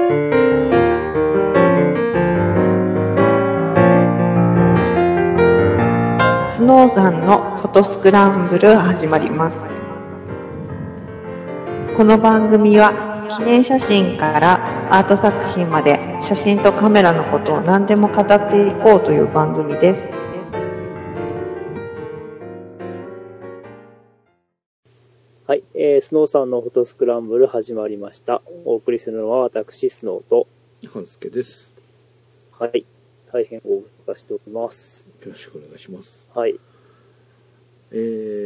スノーさんのフォトスクランブル始まります。この番組は記念写真からアート作品まで写真とカメラのことを何でも語っていこうという番組です。 はい、スノーさんのフォトスクランブル始まりました。お送りするのは私、スノーと半助です。 はい、大変ご無沙汰しております。 よろしくお願いします。 はい。 コ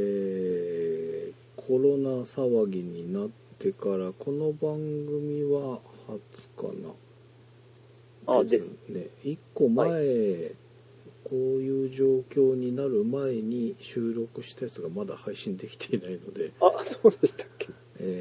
ロナ騒ぎになってからこの番組は初かなですね。1個前、はい、こういう状況になる前に収録したやつがまだ配信できていないので、 あ、そうでしたっけ。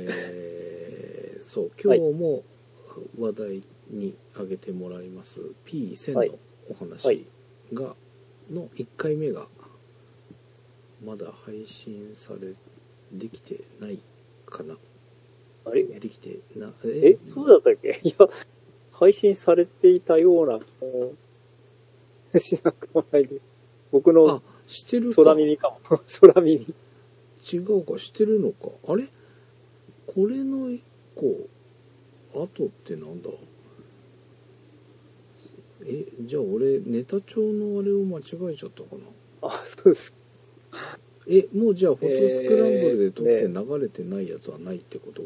そう、今日も話題に挙げてもらいます P1000 のお話が、の1回目がまだ配信されできてないかな。 あれできてな、 そうだったっけ。いや、配信されていたような気もしなくもないで。僕のしてるか空耳かも。空耳。 違うか、してるのか。あれこれの1個後ってなんだ。じゃあ俺ネタ帳のあれを間違えちゃったかな。 あ、そうです。 もうじゃあフォトスクランブルで撮って流れてないやつはないってこと？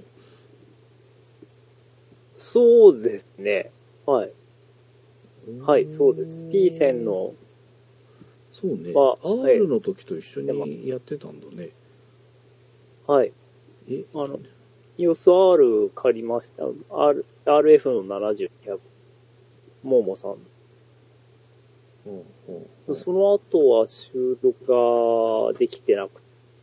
そうですね。はい。はい、そうです。P1000 の。 そうね。R の時と一緒にやってたんだね。 はい。EOS R 借りました。RF の70、100。ももさん。その後は収録ができてなく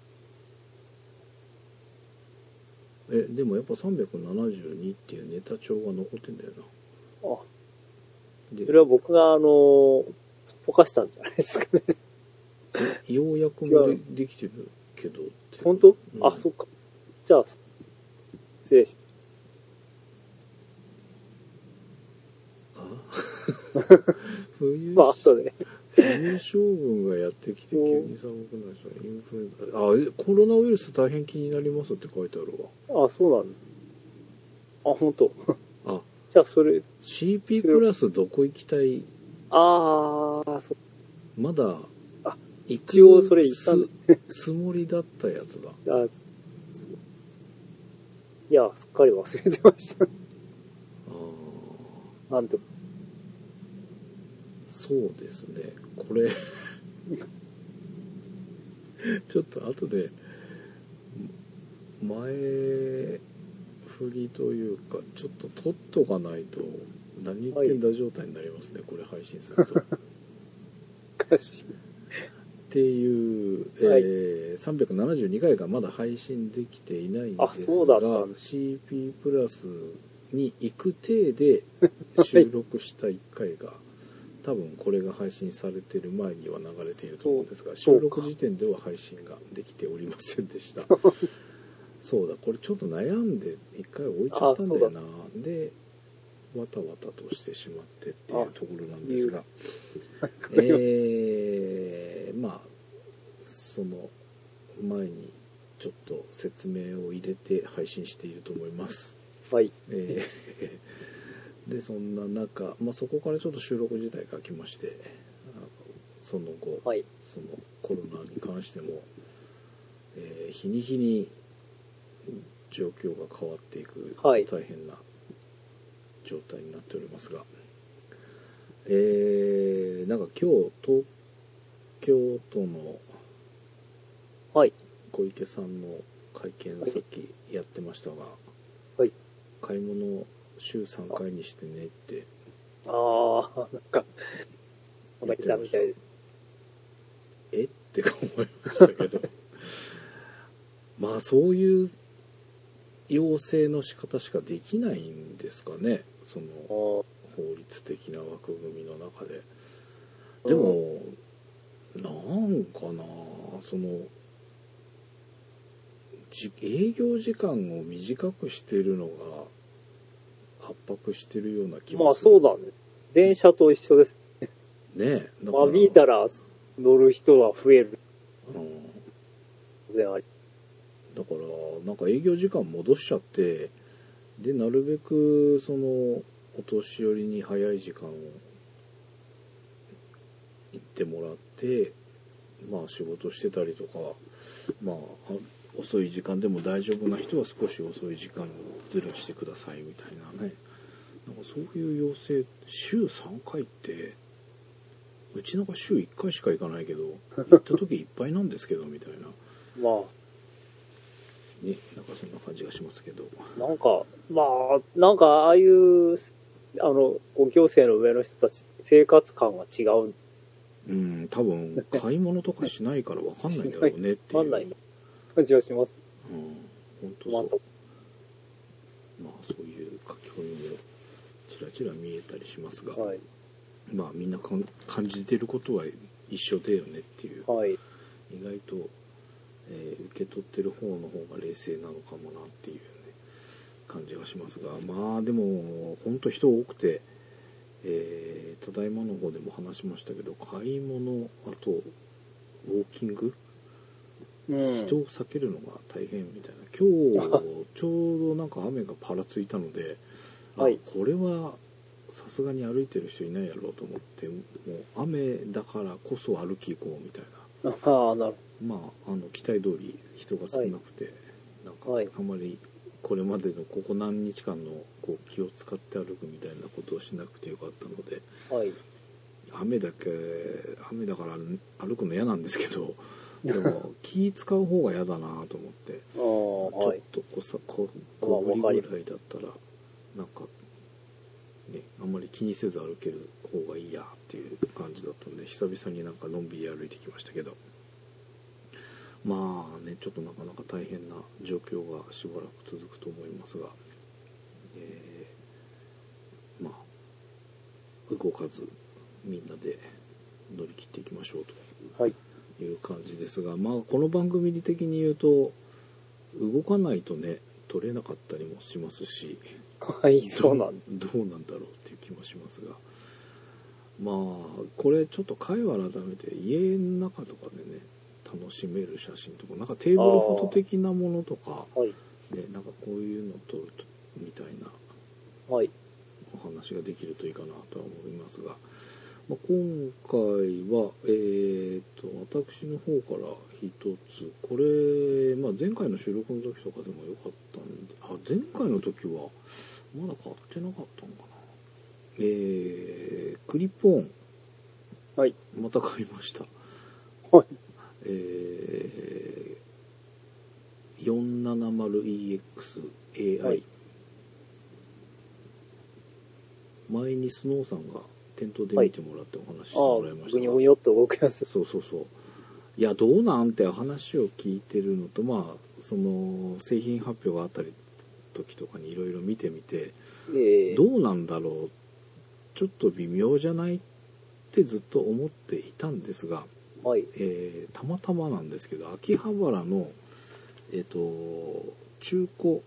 て。でもやっぱ372っていうネタ帳が残ってんだよな。 それは僕がすっぽかしたんじゃないですかね。 ようやくも できてるけどって。 本当？あ、そっか。じゃあ、失礼しました。 まあ、後で。 冬将軍がやってきて急に寒くなっちゃう。インフルエンザ。コロナウイルス大変気になりますって書いてあるわ。あ、そうなんです。あ、本当。じゃあそれ CP プラスどこ行きたい？まだ一応それ言ったつもりだったやつだ。 いや、すっかり忘れてました。なんと。 そうですね。これちょっと後で前振りというかちょっと取っとかないと何言ってんだ状態になりますね、これ配信すると。 おかしい。 っていう、372回がまだ配信できていないんですが、CP プラスに行く体で収録した1回が、多分これが配信されている前には流れていると思うんですが、収録時点では配信ができておりませんでした。そうだ、これちょっと悩んで1回置いちゃったんだよな。でわたわたとしてしまってっていうところなんですが、まあその前にちょっと説明を入れて配信していると思います。 はい。 でそんな中、そこからちょっと収録自体が来まして、その後、そのコロナに関しても、日に日に状況が変わっていく大変な状態になっておりますが、なんか今日東京都の小池さんの会見さっきやってましたが、買い物週3回にしてねってなんか言ってたみたいです。 って思いましたけどそういう要請の仕方しかできないんですかね、その法律的な枠組みの中で。でもなんかな、その営業時間を短くしてるのが圧迫してるような気もする。まあそうだね。電車と一緒です。 ねえ。 間引いたら乗る人は増える。当然あり。 だから、なんか営業時間戻しちゃって、で、なるべく、お年寄りに早い時間を行ってもらって、まあ仕事してたりとか、まあ、遅い時間でも大丈夫な人は少し遅い時間にずらしてくださいみたいなね。なんかそういう要請、週3回って、うちなんか週1回しか行かないけど、行った時いっぱいなんですけど、みたいな。 まあ。 ね、なんかそんな感じがしますけど。 なんか、まあ、なんかああいう、ご行政の上の人たち、生活感が違う。 多分、買い物とかしないから分かんないんだろうねっていう。 分かんない感じはします。 本当そう。まあ、そういう書き込みも、ちらちら見えたりしますが、はい、まあ、みんな感じてることは一緒だよねっていう。 はい、 意外と、受け取ってる方の方が冷静なのかもなっていう、ね、感じがしますが、まあでも本当人多くて、ただいまの方でも話しましたけど、買い物、あとウォーキング、人を避けるのが大変みたいな。今日ちょうどなんか雨がパラついたので、はい、これはさすがに歩いてる人いないやろうと思って、もう雨だからこそ歩き行こうみたいな。 なるほど。 まあ、期待通り人が少なくて、はい、なんかあまりこれまでのここ何日間のこう気を使って歩くみたいなことをしなくてよかったので、 はい、 雨だから歩くの嫌なんですけど、でも気使う方が嫌だなと思ってちょっと小ぶりぐらいだったらなんかね、あんまり気にせず歩ける方がいいやっていう感じだったんで、久々になんかのんびり歩いてきましたけど、まあね、ちょっとなかなか大変な状況がしばらく続くと思いますが、まあ動かずみんなで乗り切っていきましょうという感じですが、まあこの番組的に言うと動かないとね取れなかったりもしますし、 はい、そうなんです。 どうなんだろうっていう気もしますが、まあこれちょっと回を改めて家の中とかでね楽しめる写真とか、なんかテーブルフォト的なものとか、ね、なんかこういうのを撮るとみたいなお話ができるといいかなとは思いますが、まあ、今回は、私の方から一つ、これ、まあ、前回の収録の時とかでもよかったんで、前回の時はまだ買ってなかったのかな。クリップオン、また買いました。470EX-AI、前にスノーさんが店頭で見てもらってお話ししてもらいましたが、 ぐにょぐにょっと動くやつ。 そういやどうなんて話を聞いてるのと、まあその製品発表があったり時とかにいろいろ見てみて、どうなんだろう、ちょっと微妙じゃないってずっと思っていたんですが、たまたまなんですけど、秋葉原の、中古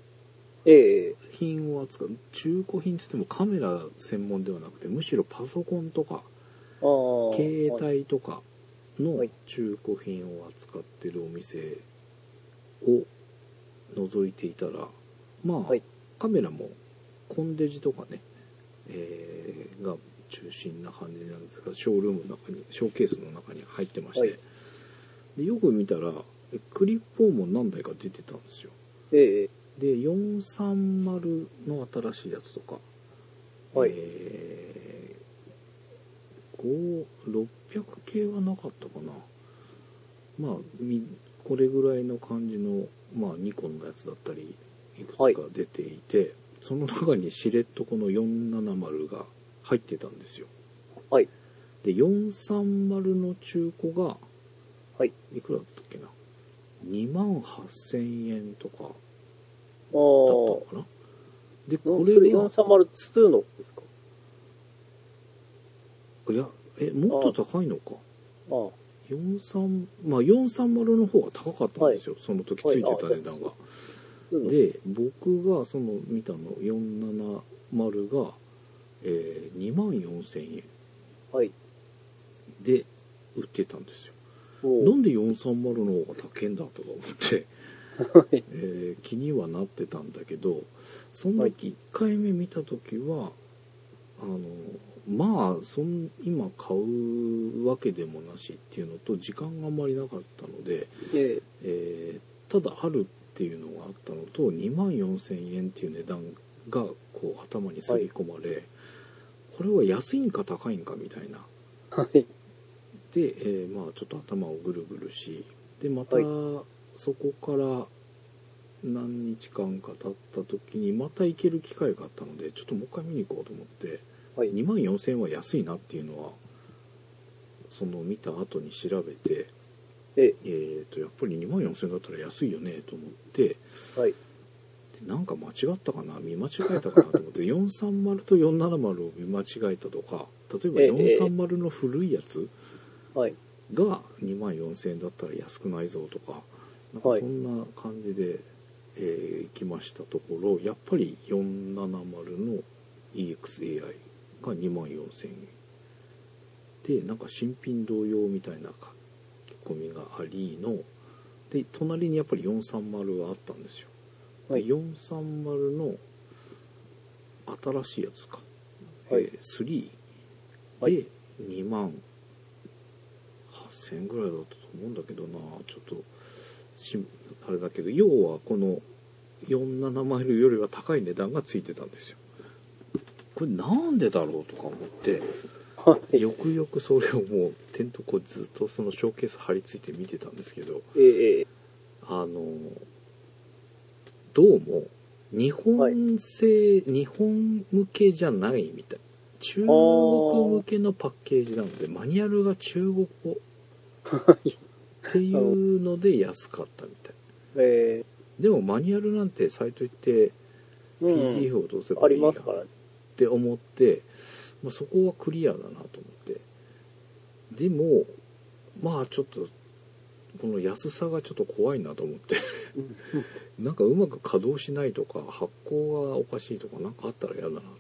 品を扱う、中古品つってもカメラ専門ではなくて、むしろパソコンとか携帯とかの中古品を扱ってるお店を覗いていたら、まあ、カメラもコンデジとかね、が中心な感じなんですが、ショールームの中に、ショーケースの中に入ってまして、でよく見たらクリップオンも何台か出てたんですよ。で430の新しいやつとか、600系はなかったかな。まあこれぐらいの感じの、まあ、ニコンのやつだったりいくつか出ていて、その中にしれっとこの470が入ってたんですよ。で430の中古がいくらだったっけな、28,000円とかだったのかな。でこれが 430-2のですか。 いやもっと高いのか。430の方が高かったんですよ、その時ついてた値段が。 で、僕がその見たの470が、24,000円で売ってたんですよ。なんで430の方が高いんだとか思って、気にはなってたんだけど、その時1回目見た時は、まあ今買うわけでもなしっていうのと時間があんまりなかったので、ただあるっていうのがあったのと24,000円っていう値段がこう頭にすり込まれ、これは安いんか高いんかみたいな。で、まあちょっと頭をぐるぐるし、でまたそこから何日間か経った時にまた行ける機会があったので、ちょっともう一回見に行こうと思って、24,000円は安いなっていうのはその見た後に調べて、やっぱり24,000円だったら安いよねと思って、でなんか間違ったかな、見間違えたかなと思って430と470を見間違えたとか、例えば430の古いやつが24,000円だったら安くないぞとか、なんかそんな感じで、行きましたところ、やっぱり470の EXAI が24,000円で、なんか新品同様みたいな書き込みがありので、隣にやっぱり430があったんですよ。で430の新しいやつか、3で28,000円ぐらいだったと思うんだけどな、ちょっとあれだけど、要はこの470よりは高い値段がついてたんですよ。これなんでだろうとか思って、よくよくそれをもうテントこうずっとそのショーケース貼り付いて見てたんですけど、どうも日本向けじゃないみたい、中国向けのパッケージなので、マニュアルが中国語っていうので安かったみたい。でもマニュアルなんてサイト行って PDF をどうせばいいやって思って、まあ、そこはクリアだなと思って、でもまあちょっとこの安さがちょっと怖いなと思ってなんかうまく稼働しないとか発行がおかしいとかなんかあったら嫌だなと思って、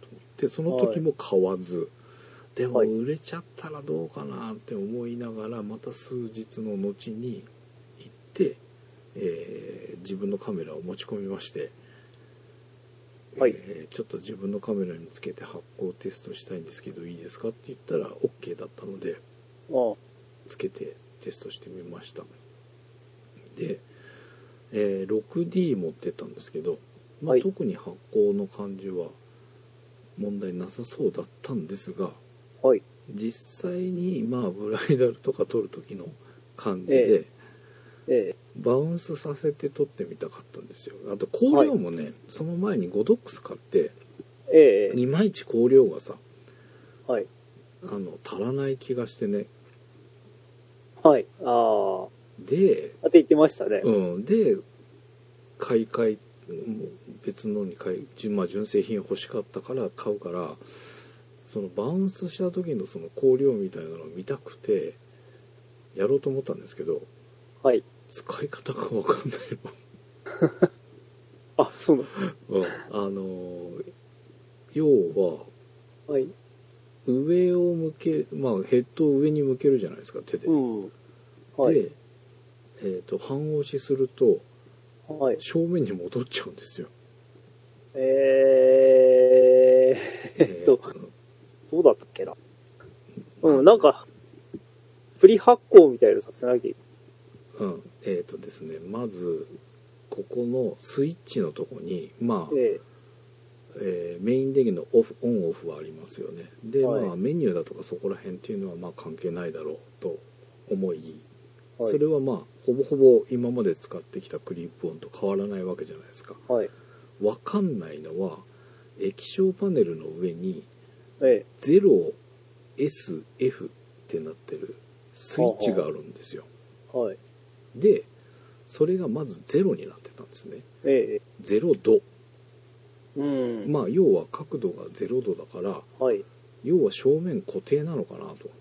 その時も買わず、でも売れちゃったらどうかなって思いながら、また数日の後に行って、自分のカメラを持ち込みまして、ちょっと自分のカメラにつけて発光テストしたいんですけどいいですかって言ったら OK だったので、つけてテストしてみました。で、6D 持ってったんですけど、まあ、特に発光の感じは問題なさそうだったんですが、実際にまあブライダルとか撮る時の感じで、バウンスさせて撮ってみたかったんですよ。あと光量もね、その前に 5DOX 買って、いまいち光量がさ、足らない気がしてね。で、 って言ってましたね。 で、買い替え、別のにまあ純正品欲しかったから買うから、そのバウンスした時のその光量みたいなのを見たくてやろうと思ったんですけど、使い方が分かんないの。そうなの。要は、上を向け、まあヘッドを上に向けるじゃないですか、手で。で、半押しすると、正面に戻っちゃうんですよ。 どうだったっけな。なんか、プリ発光みたいなのさせなきゃいけない。 ですね、まず、ここのスイッチのとこに、まあ、メイン電源のオンオフはありますよね。で、まあ、メニューだとかそこら辺っていうのはまあ関係ないだろうと思い、それはまあ、ほぼほぼ今まで使ってきたクリップオンと変わらないわけじゃないですか。わかんないのは、液晶パネルの上に、0、S、F ってなってるスイッチがあるんですよ。で、それがまず0になってたんですね。0度。まあ、要は角度が0度だから、要は正面固定なのかなと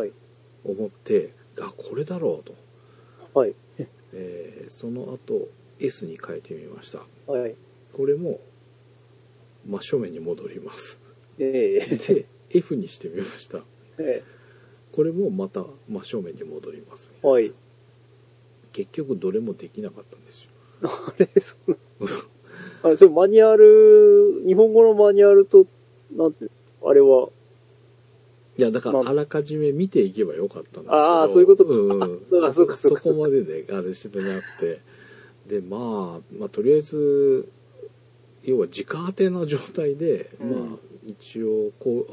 思って、これだろうと。その後、 S に変えてみました。 はい。 これも真正面に戻ります。 で、 F にしてみました。これもまた真正面に戻ります。 はい。 結局どれもできなかったんですよ。 あれ、それマニュアル、日本語のマニュアルと、なんて、あれは。 いや、だからあらかじめ見ていけばよかったんですけど。 ああ、そういうことか。 そこまでで、あれしてなくて。で、まあ、とりあえず、要は直当ての状態で、まあ、一応、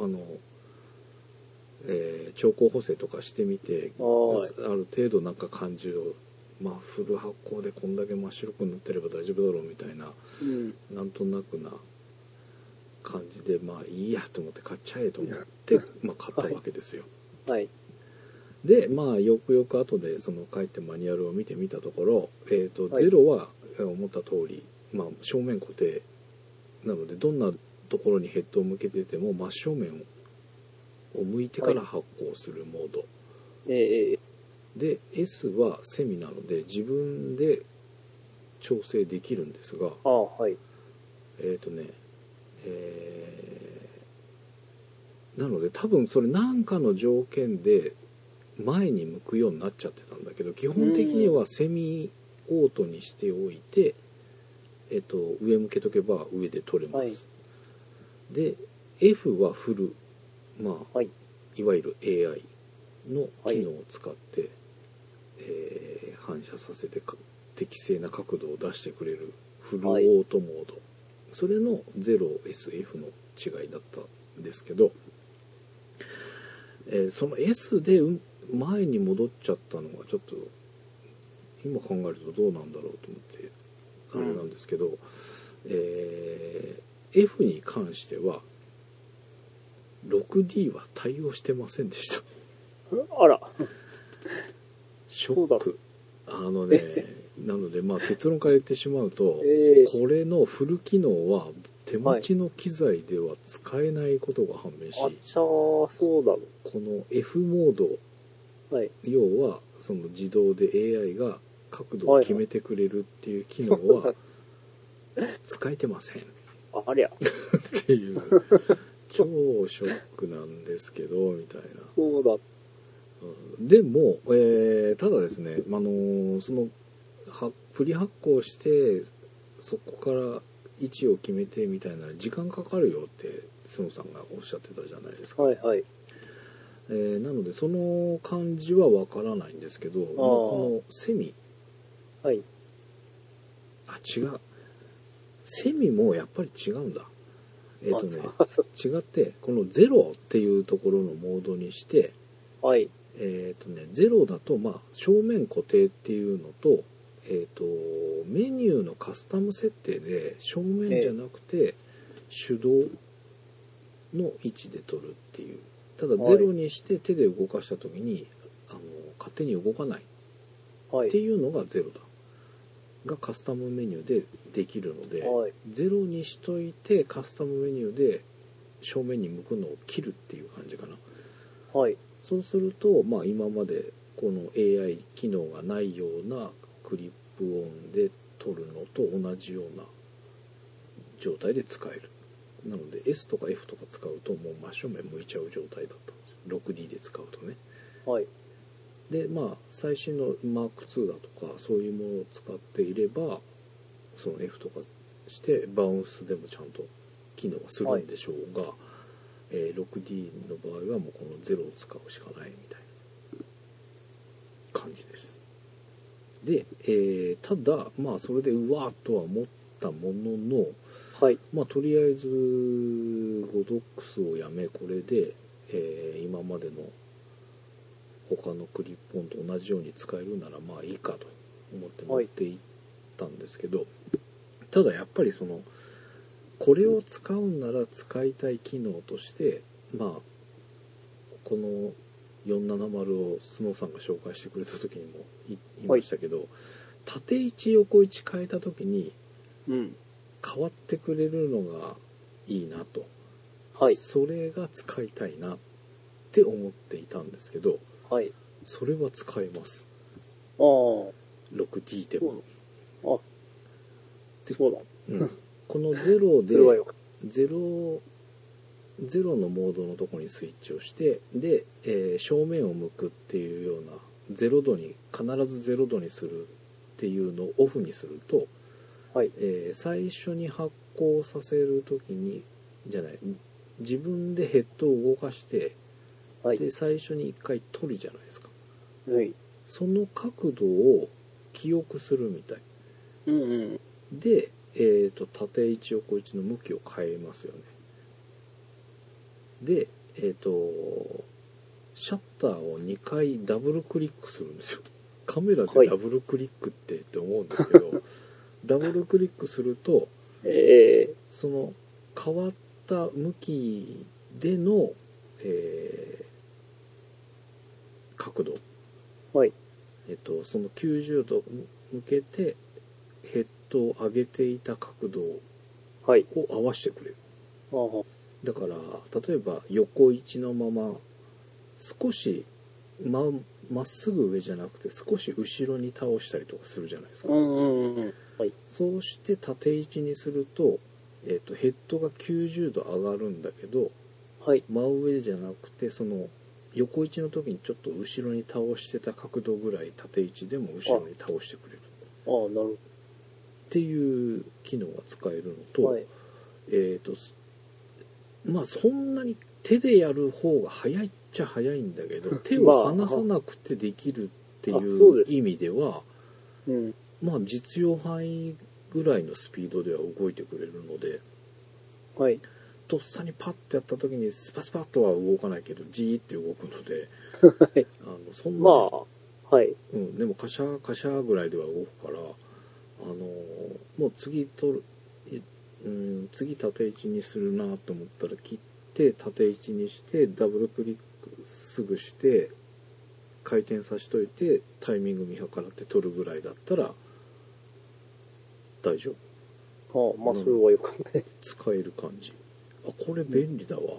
調光補正とかしてみて、ある程度なんか感じを、まあ、フル発光でこんだけ真っ白く塗ってれば大丈夫だろうみたいな、なんとなくな感じで、まあいいやと思って買っちゃえと思って、まあ買ったわけですよ。 はい。 で、まあよくよく後でその書いてマニュアルを見てみたところ、ゼロは思った通り、まあ正面固定なので、どんなところにヘッドを向けてても真正面を向いてから発光するモード。で、S はセミなので自分で調整できるんですが、 はい。 なので多分それ何かの条件で前に向くようになっちゃってたんだけど、基本的にはセミオートにしておいて、上向けとけば上で撮れます。はい、で、F はフル、まあ、いわゆる AI の機能を使って、反射させて適正な角度を出してくれるフルオートモード、それの 0SF の違いだったんですけど、その S で前に戻っちゃったのがちょっと今考えるとどうなんだろうと思ってあれなんですけど、F に関しては 6D は対応してませんでした。 あら、 ショック。なのでまあ結論から言ってしまうと、これのフル機能は手持ちの機材では使えないことが判明し、 そうだ。 この F モード、要はその自動で AI が角度を決めてくれるっていう機能は使えてません。 ありゃ。 っていう超ショックなんですけどみたいな。 そうだ。 でも、ただですね、そのプリ発光してそこから位置を決めてみたいな時間かかるよって角さんがおっしゃってたじゃないですか。なのでその感じはわからないんですけど、このセミ、違う、セミもやっぱり違うんだ。違ってこのゼロっていうところのモードにして、ゼロだとまあ正面固定っていうのと、メニューのカスタム設定で正面じゃなくて手動の位置で撮るっていう。ただゼロにして手で動かした時に勝手に動かないっていうのがゼロだがカスタムメニューでできるので、ゼロにしといてカスタムメニューで正面に向くのを切るっていう感じかな。そうすると、まあ、今までこの AI 機能がないようなクリップオンで撮るのと同じような状態で使える。なので S とか F とか使うともう真正面向いちゃう状態だったんですよ。6D で使うとね。で、まあ最新の Mark2 だとかそういうものを使っていればその F とかしてバウンスでもちゃんと機能はするんでしょうが、6D の場合はもうこの0を使うしかないみたいな感じです。で、ただまあそれでうわーっとは思ったものの、まあとりあえずゴドックスをやめこれで、今までの他のクリップオンと同じように使えるならまあいいかと思って持っていったんですけど、ただやっぱりそのこれを使うんなら使いたい機能としてまあこの470をスノーさんが紹介してくれた時にも言いましたけど、縦位置横位置変えた時に変わってくれるのがいいなと、それが使いたいなって思っていたんですけど、それは使えます。6D でも。 そうだ。 うん。この0で、0のモードのところにスイッチをして、で、正面を向くっていうような、0度に、必ず0度にするっていうのをオフにすると、 はい。 最初に発光させるときに、自分でヘッドを動かして、はい、で、最初に一回取るじゃないですか。 はい。 その角度を記憶するみたい。 うんうん。 で、縦位置横位置の向きを変えますよね。で、シャッターを2回ダブルクリックするんですよ。カメラでダブルクリックって思うんですけど、はい、ダブルクリックすると、その変わった向きでの、角度、 はい、 その90度向けてヘッドを上げていた角度を合わせてくれる。 はい、 だから例えば横位置のまま少しまっすぐ上じゃなくて少し後ろに倒したりとかするじゃないですか。 はい、 そうして縦位置にすると、ヘッドが90度上がるんだけど、 はい、 真上じゃなくてその横位置の時にちょっと後ろに倒してた角度ぐらい縦位置でも後ろに倒してくれる。 なるほど。 っていう機能が使えるのと、はい、まあそんなに手でやる方が早いっちゃ早いんだけど、手を離さなくてできるっていう意味では、まあ実用範囲ぐらいのスピードでは動いてくれるので、 はい、 とっさにパッてやった時にスパスパッとは動かないけどジーって動くので、 はい、 そんなに、 まあはい、 でもカシャカシャぐらいでは動くから、もう次縦位置にするなと思ったら切って縦位置にしてダブルクリックすぐして回転させといてタイミング見計らって取るぐらいだったら大丈夫。まあそれはよかったね。 使える感じ。これ便利だわと思って、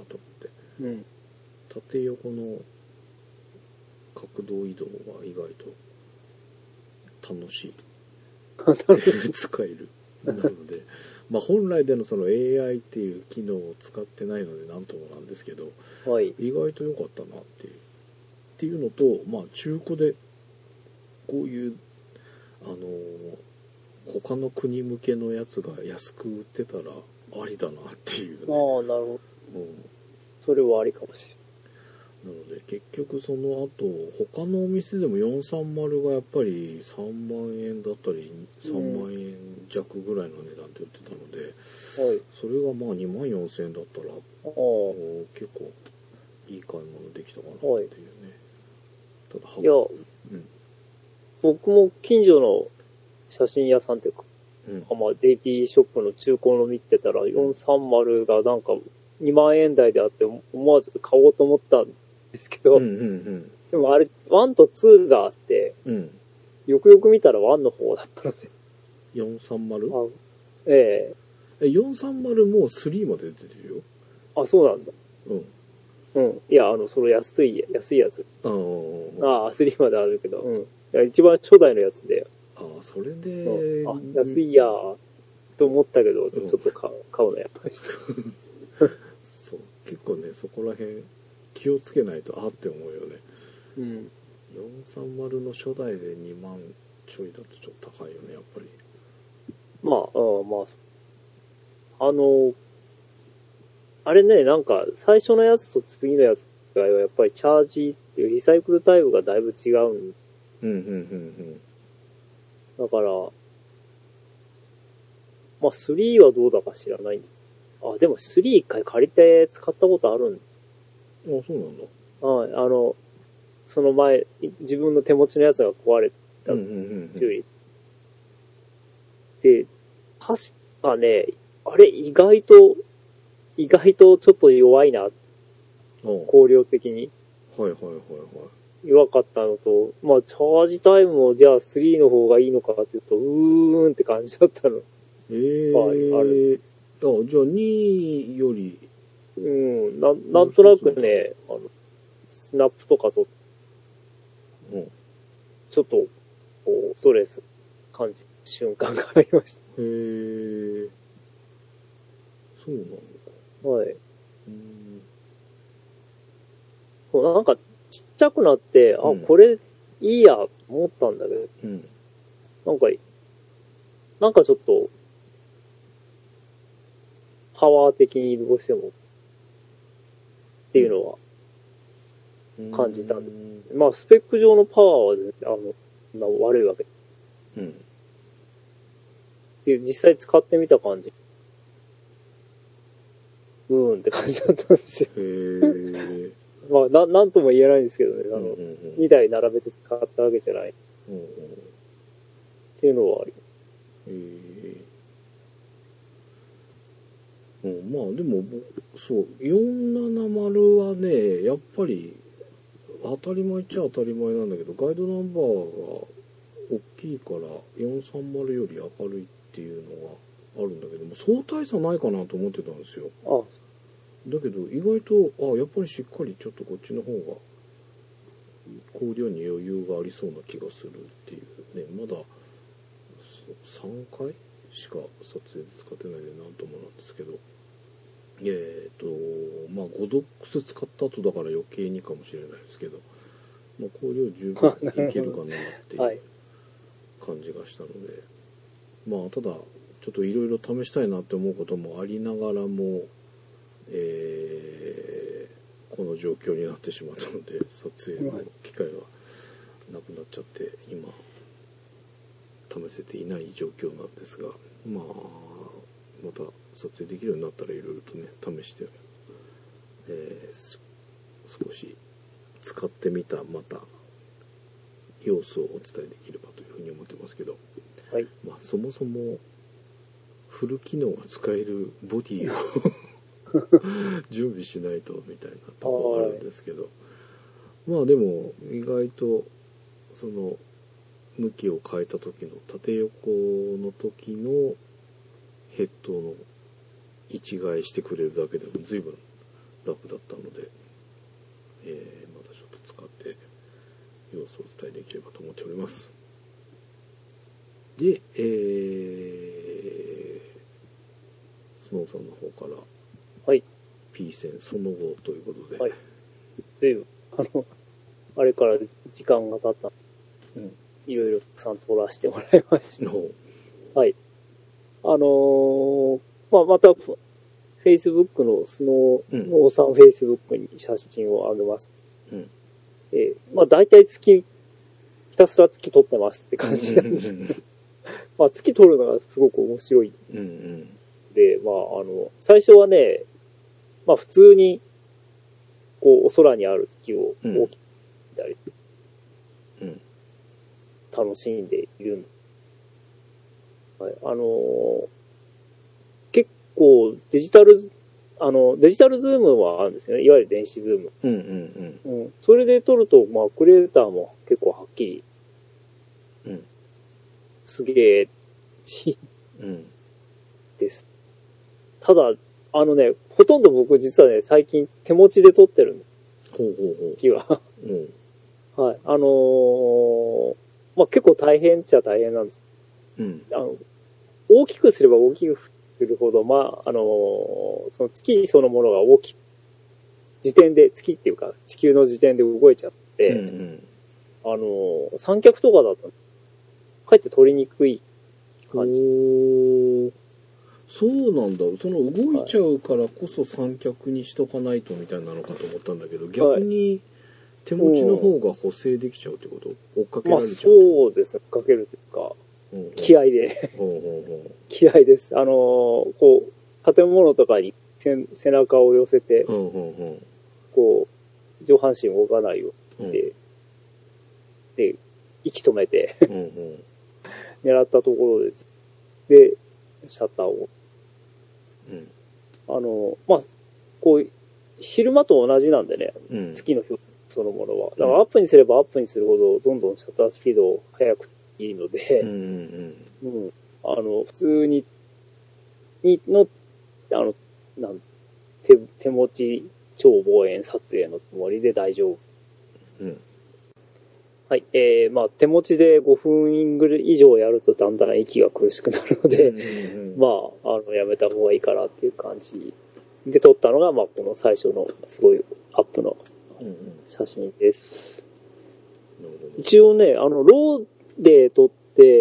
縦横の角度移動が意外と楽しい使えるなので、まあ本来でのその AI っていう機能を使ってないのでなんともなんですけど、 はい、 意外と良かったなっていうのと、まあ中古でこういう他の国向けのやつが安く売ってたらありだなっていう、ね、 なるほど、それはありかもしれない。 なので結局その後他のお店でも430がやっぱり3万円だったり3万円弱ぐらいの値段で売ってたので、それがまあ2万4000円だったら結構いい買い物できたかなっていうね、ただいや、僕も近所の写真屋さんというか、まあ、デイピーショップの中古の見てたら430がなんか2万円台であって思わず買おうと思ったんですけど、でもあれ1と2があって、よくよく見たら1の方だったので 430？ 430 もう3まで出てるよ。 あ、そうなんだ。いや、その安いやつ。3まであるけど、いや一番初代のやつで。 それで、 安いやーと思ったけど、ちょっと買うのやっぱりした。 そう、結構ね、そこら辺気をつけないとって思うよね。430の初代で2万ちょいだとちょっと高いよね、やっぱり。 まあ、あれね、なんか最初のやつと次のやつがやっぱりチャージっていうリサイクルタイプがだいぶ違うんだから、まあ3はどうだか知らない。でも3一回借りて使ったことあるんだ。 そうなんだ。 その前、自分の手持ちのやつが壊れた注意。で、確かね、あれ意外とちょっと弱いな。光量的に。弱かったのと、まあチャージタイムもじゃあ3の方がいいのかっていうと、って感じだったの。ある。 じゃあ2より。 なんとなくね、スナップとかと、ちょっと、こう、ストレス感じる瞬間がありました。 へえ。そうなのか。 はい。なんか、ちっちゃくなって、あ、これいいや、思ったんだけど、なんかちょっと、パワー的にどうしても、っていうのは、感じたんで。まあ、スペック上のパワーは、悪いわけ。っていう、実際使ってみた感じ。って感じだったんですよ。まあ、なんとも言えないんですけどね。2台並べて使ったわけじゃない。っていうのはあります。 まあでも、そう、470はね、やっぱり、当たり前っちゃ当たり前なんだけど、ガイドナンバーが大きいから430より明るいっていうのがあるんだけども、そう大差ないかなと思ってたんですよ。だけど意外とやっぱりしっかりちょっとこっちの方が光量に余裕がありそうな気がするっていうね。まだ3回しか撮影で使ってないんでなんともなんですけど、まあ5ドックス使った後だから余計にかもしれないですけど、まあ、光量十分いけるかなっていう感じがしたので、まあただちょっといろいろ試したいなって思うこともありながらも、この状況になってしまったので撮影の機会がなくなっちゃって今試せていない状況なんですが、また撮影できるようになったらいろいろとね試して、少し使ってみたまた様子をお伝えできればというふうに思ってますけど、まあ、そもそもフル機能が使えるボディを準備しないとみたいなところがあるんですけど、まあでも意外とその向きを変えた時の縦横の時のヘッドの位置替えしてくれるだけでも随分楽だったので、またちょっと使って様子をお伝えできればと思っております。で、スノーさんの方からP 線その後ということで、 随分あれから時間が経った、いろいろたくさん撮らせてもらいました。まあ、また、Facebook のスノーさん Facebook に写真を上げます。まあ、大体ひたすら月撮ってますって感じなんですけど、まあ、月撮るのがすごく面白い。で、まあ、最初はね、まあ、普通に、こう、お空にある月を大きく見たり、楽しんでいるんです。結構デジタルズームはあるんですよね。いわゆる電子ズーム。それで撮ると、まあ、クリエイターも結構はっきり、すげえ、です。ただ、ほとんど僕実はね、最近手持ちで撮ってるんです。木は。はい。まあ、結構大変っちゃ大変なんです。大きくすれば大きくするほど、まあ、その月そのものが時点で、月っていうか、地球の時点で動いちゃって、三脚とかだと、かえって撮りにくい感じ。 そうなんだ。その動いちゃうからこそ三脚にしとかないとみたいなのかと思ったんだけど、逆に手持ちの方が補正できちゃうってこと？追っかけられちゃう？ まあ、そうですね。追っかけるというか、気合で。気合です。こう、建物とかに背中を寄せて、こう、上半身動かないようにで、息止めて狙ったところです。で、シャッターを。まあ、こう、昼間と同じなんでね、月の表そのものは。だからアップにすればアップにするほど、どんどんシャッタースピード速くいいので、普通に、手持ち超望遠撮影のつもりで大丈夫。 はい。まあ、手持ちで5分ぐらい以上やるとだんだん息が苦しくなるので、まあ、やめた方がいいかなっていう感じで撮ったのが、まあ、この最初のすごいアップの写真です。一応ね、ローで撮って、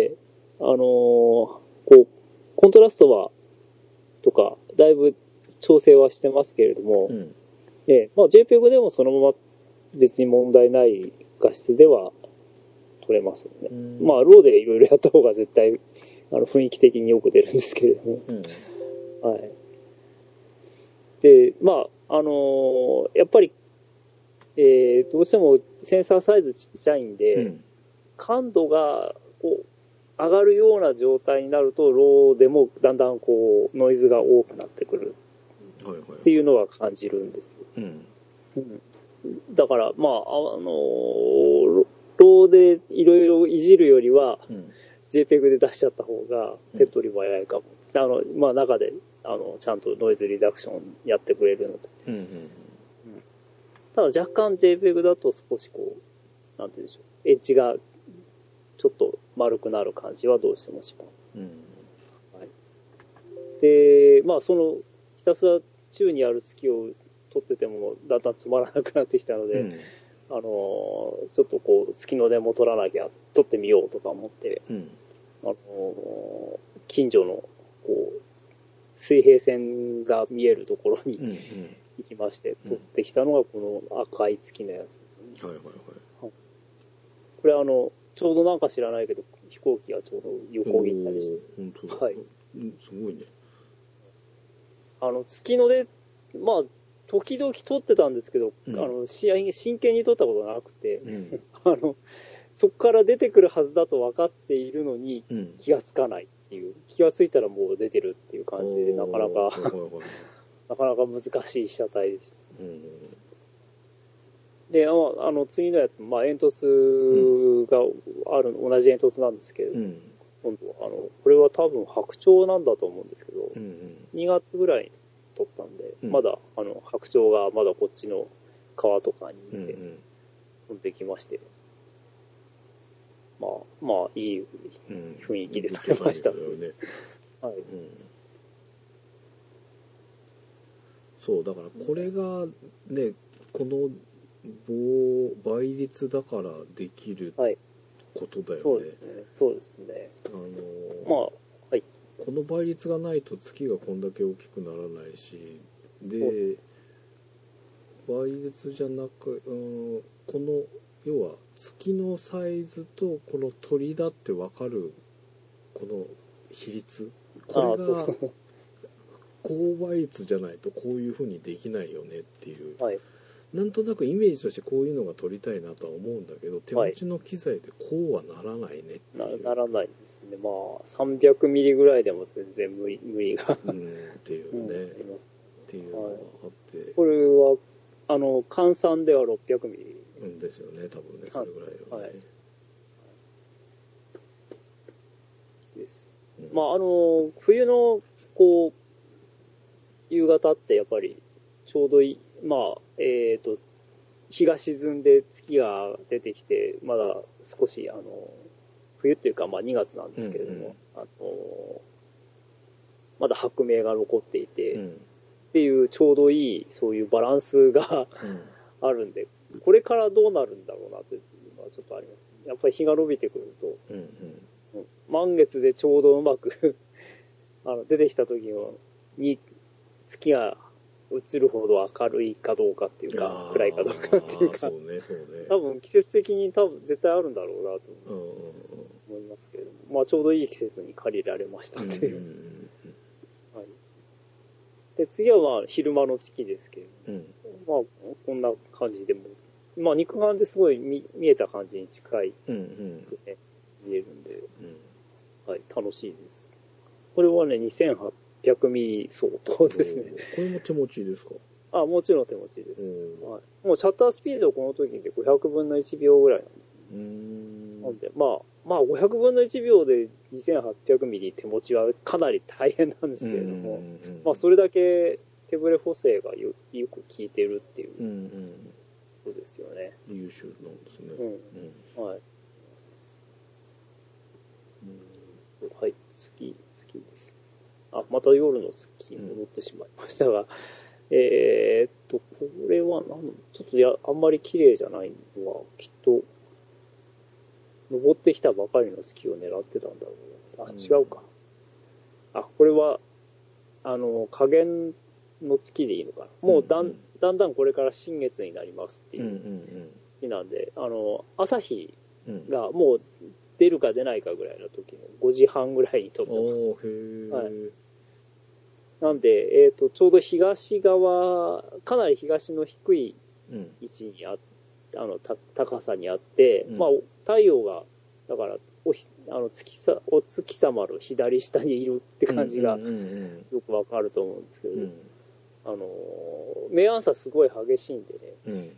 こう、コントラストは、とか、だいぶ調整はしてますけれども、まあ、JPEG でもそのまま別に問題ない画質では撮れますよね。まあ、ローでいろいろやった方が絶対、雰囲気的によく出るんですけれども。はい。で、まあ、やっぱり、どうしてもセンサーサイズちっちゃいんで、感度が、こう、上がるような状態になると、ローでもだんだんこう、ノイズが多くなってくるっていうのは感じるんですよ。だから、まあ、ローでいろいろいじるよりは、JPEG で出しちゃった方が手っ取り早いかも。まあ、中で、ちゃんとノイズリダクションやってくれるので。ただ若干 JPEG だと少しこう、なんて言うんでしょう、エッジがちょっと丸くなる感じはどうしてもします。はい、で、まあひたすら宙にある月を撮っててもだんだんつまらなくなってきたので、ちょっとこう月の出も撮らなきゃ撮ってみようとか思って、近所のこう水平線が見えるところに、行きまして、撮ってきたのがこの赤い月のやつですね。これちょうどなんか知らないけど、飛行機がちょうど横切ったりして。はい。 すごいね。 月の出、まあ、時々撮ってたんですけど、真剣に撮ったことなくて、そこから出てくるはずだと分かっているのに、気がつかないっていう、気がついたらもう出てるっていう感じで、なかなか難しい被写体でした。で、次のやつも、まあ、煙突がある、同じ煙突なんですけど、今度、これは多分白鳥なんだと思うんですけど、2月ぐらいに撮ったんで、まだ、白鳥がまだこっちの川とかにいて、飛んできまして、まあ、いい雰囲気で撮れました。はい。 そう、だからこれがね、この倍率だからできることだよね。 そうですね。まあ、はい。 この倍率がないと月がこんだけ大きくならないし、で、倍率じゃなく、この、要は月のサイズとこの鳥だって分かる、この比率。これが、高倍率じゃないとこういう風にできないよねっていう。なんとなくイメージとしてこういうのが撮りたいなとは思うんだけど、手持ちの機材でこうはならないねっていう。 ならないですね。まあ、300ミリぐらいでも全然無理が。 っていうね。っていうのがあって。 これは、換算では600ミリ。 ですよね、多分ね、それぐらいはね。 です。まあ、冬の、こう、夕方ってやっぱり、ちょうどいい、まあ、日が沈んで月が出てきて、まだ少し、冬っていうか、まあ2月なんですけれども、まだ白明が残っていて、っていうちょうどいい、そういうバランスがあるんで、これからどうなるんだろうなというのはちょっとあります。やっぱり日が伸びてくると、満月でちょうどうまく出てきた時に月が映るほど明るいかどうかっていうか、暗いかどうかっていうか、多分季節的に絶対あるんだろうなと思いますけれども、まあちょうどいい季節に借りられましたっていう。で、次はまあ昼間の月ですけど、まあこんな感じでも、まあ肉眼ですごい見えた感じに近いくね、見えるんで、はい、楽しいです。これはね、2800ミリ相当ですね。 これも手持ちですか？ もちろん手持ちです。はい、もうシャッタースピードこの時で500分の1秒ぐらいなんですね。なんで、まあ500分の1秒で2800ミリ手持ちはかなり大変なんですけれども、まあそれだけ手ブレ補正がよく効いてるっていう。 そうですよね。 優秀なんですね。 はい。はい、次です。また夜の月に戻ってしまいましたが、これはちょっとあんまり綺麗じゃないのは、きっと、登ってきたばかりの月を狙ってたんだろうな。違うか。これは、下限の月でいいのかな。もうだんだんこれから新月になりますっていう日なんで、朝日がもう出るか出ないかぐらいの時の5時半ぐらいに撮ってます。はい。なんで、ちょうど東側、かなり東の低い位置に高さにあって、まあ、太陽が、だから、お月様の左下にいるって感じがよくわかると思うんですけど、明暗差すごい激しいんでね、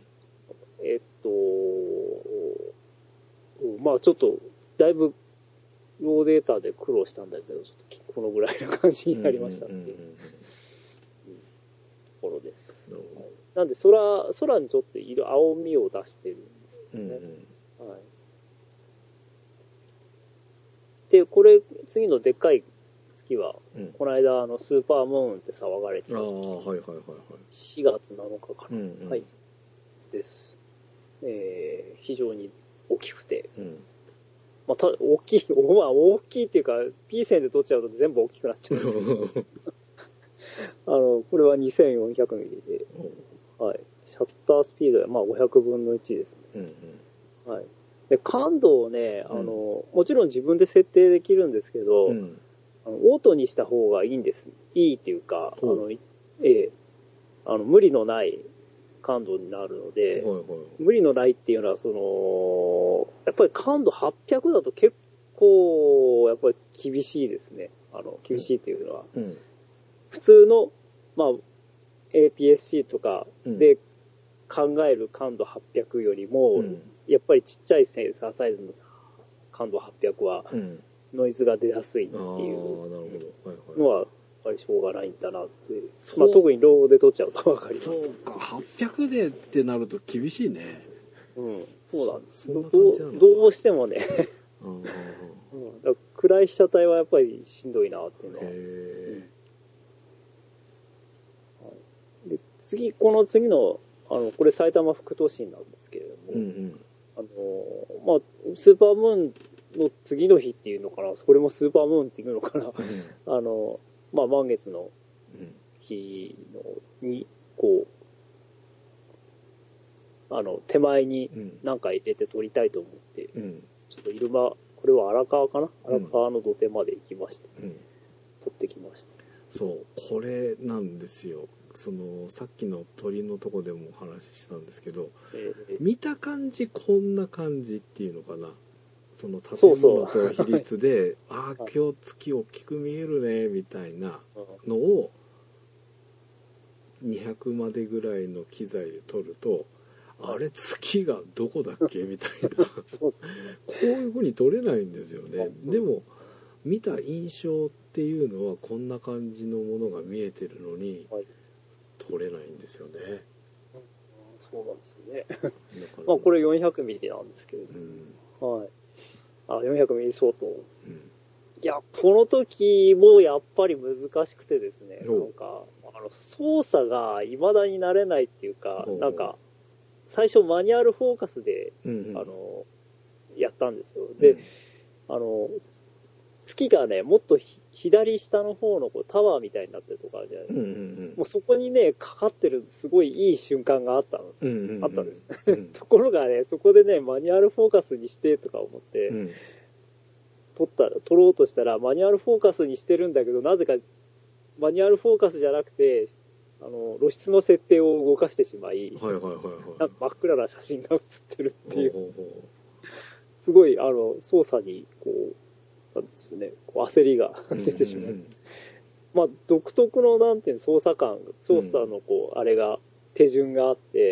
まあちょっと、だいぶ、ローデータで苦労したんだけど、ちょっとこのぐらいの感じになりましたっていうところです。なんで空にちょっと青みを出してるんですよね。はい。で、これ、次のでっかい月は、この間、スーパームーンって騒がれてた。4月7日かな。はい。です。非常に大きくて。まあ、大きいっていうか、P 線で撮っちゃうと全部大きくなっちゃうんですけど。これは2400ミリで、はい。シャッタースピードは、まあ、500分の1ですね。はい。で、感度をね、もちろん自分で設定できるんですけど、オートにした方がいいんです。いいっていうか、無理のない感度になるので、無理のないっていうのは、やっぱり感度800だと結構、やっぱり厳しいですね。厳しいっていうのは。普通の、まあ、APS-C とかで考える感度800よりも、やっぱりちっちゃいセンサーサイズの感度800は、ノイズが出やすいっていうのは、やっぱりしょうがないんだなって。まあ、特にローで撮っちゃうとわかります。 そうか、800でってなると厳しいね。 そうなんです。どうしてもね。だ暗い被写体はやっぱりしんどいなっていうのは。でこの次の、これ埼玉副都心なんですけれども、まあ、スーパームーンの次の日っていうのかな、これもスーパームーンっていうのかな、まあ、満月の日に、こう、手前に何か入れて撮りたいと思って、ちょっとこれは荒川かな、荒川の土手まで行きまして、撮ってきました。 そう、これなんですよ。さっきの鳥のとこでもお話ししたんですけど、見た感じこんな感じっていうのかな。建物と比率で、今日月大きく見えるね、みたいなのを、200までぐらいの機材で撮ると、あれ月がどこだっけみたいな。こういう風に撮れないんですよね。でも、見た印象っていうのはこんな感じのものが見えてるのに、撮れないんですよね。 そうなんですね。まあこれ400ミリなんですけど、はい。400ミリ相当。いや、この時もやっぱり難しくてですね、なんか、操作が未だに慣れないっていうか、なんか、最初マニュアルフォーカスで、やったんですよ。で、月がね、もっと左下の方のタワーみたいになってるとこあるじゃないですか。もうそこにね、かかってるすごいいい瞬間があったんです。ところがね、そこでね、マニュアルフォーカスにしてとか思って、撮ろうとしたら、マニュアルフォーカスにしてるんだけど、なぜかマニュアルフォーカスじゃなくて、露出の設定を動かしてしまい、なんか真っ暗な写真が写ってるっていう、すごい、操作に、こう、なんですよね、こう焦りが出てしまう。まあ、独特の、なんていう操作の、こう、あれが、手順があって、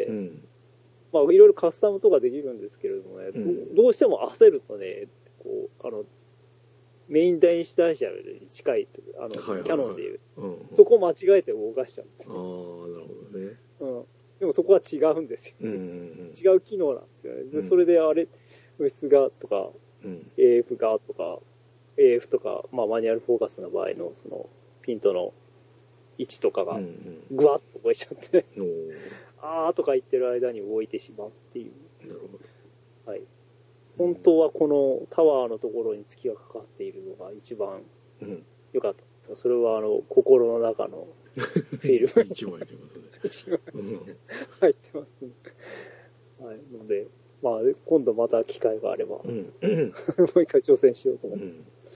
まあ、いろいろカスタムとかできるんですけれどもね、どうしても焦るとね、こう、メイン電子台車に近い、キャノンでいう、そこを間違えて動かしちゃうんですね。 なるほどね。 でもそこは違うんですよ、ね。違う機能なんですよね。で、それで物質がとか、AF がとか、AF とか、まあマニュアルフォーカスの場合のそのピントの位置とかがぐわっと動いちゃって、あーとか言ってる間に動いてしまうっていう。なるほど。はい。本当はこのタワーのところに月がかかっているのが一番良かった。それは心の中のフィルム。一枚ということで。一枚入ってます、ね。はい。ので、まあ、今度また機会があれば、もう一回挑戦しようと思って。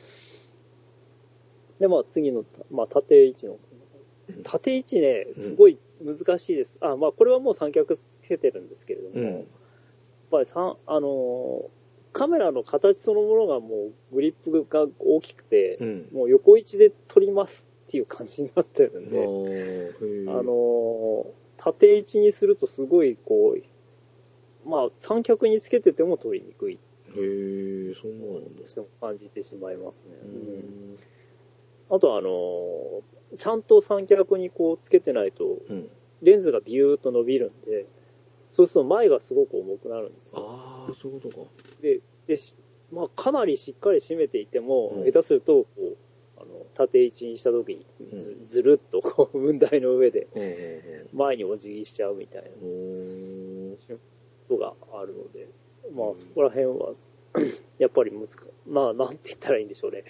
で、まあ次の、まあ縦位置の、縦位置ね、すごい難しいです。まあこれはもう三脚つけてるんですけれども、やっぱりカメラの形そのものがもうグリップが大きくて、もう横位置で撮りますっていう感じになってるんで、縦位置にするとすごいこう、まあ三脚につけてても撮りにくい。へぇ、そうなんだ。そう感じてしまいますね。あとちゃんと三脚にこうつけてないと、レンズがビューっと伸びるんで、そうすると前がすごく重くなるんですよ。ああ、そういうことか。で、まあかなりしっかり締めていても、下手すると、こう、縦位置にした時にずるっとこう、雲台の上で、前にお辞儀しちゃうみたいな、ことがあるので、まあそこら辺は、やっぱりまあなんて言ったらいいんでしょうね。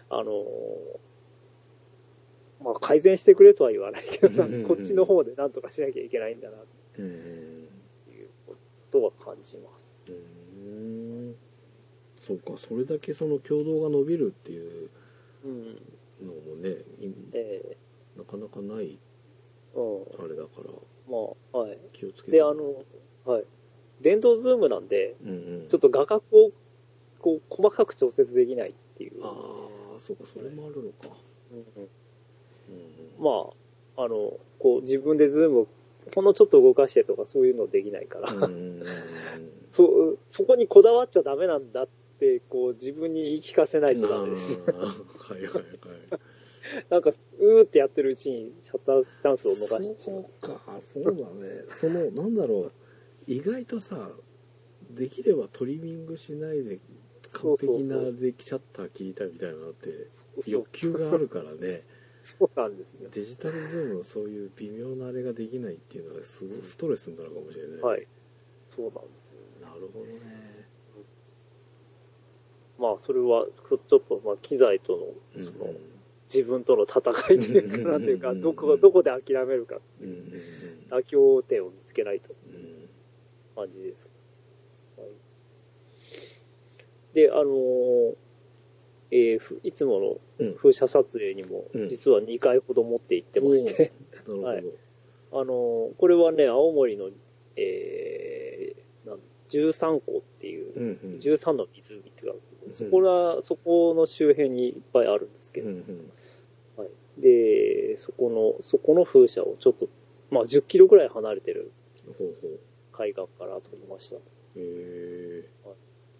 まあ改善してくれとは言わないけどさ、こっちの方でなんとかしなきゃいけないんだな、っていうことは感じます。 そうか、それだけその挙動が伸びるっていうのもね、なかなかない、あれだから、まあ、はい。気をつけて。 で、はい。電動ズームなんで、ちょっと画角をこう細かく調節できないっていう。 ああ、そうか、それもあるのか。 まあ、こう自分でズームをほんのちょっと動かしてとかそういうのできないから、そこにこだわっちゃダメなんだって、こう自分に言い聞かせないとダメです。はいはいはい。なんか、ってやってるうちにシャッターチャンスを逃してしまう。 そうか、そうだね。なんだろう、意外とさ、できればトリミングしないで完璧なシャッター切りたいみたいなのって欲求があるからね。 そうなんですね。 デジタルズームのそういう微妙なあれができないっていうのはすごいストレスになるかもしれない。 はい。そうなんですよ。 なるほどね。 まあ、それは、ちょっと、まあ、機材との、自分との戦いというか、なんていうか、どこで諦めるか、妥協点を見つけないと、感じです。はい、で、いつもの風車撮影にも、実は2回ほど持って行ってまして、はい。これはね、青森の、13湖っていう、13の湖っていうか、そこの周辺にいっぱいあるんですけど、はい。で、そこの風車をちょっと、まあ10キロぐらい離れてる海岸から撮りました。はい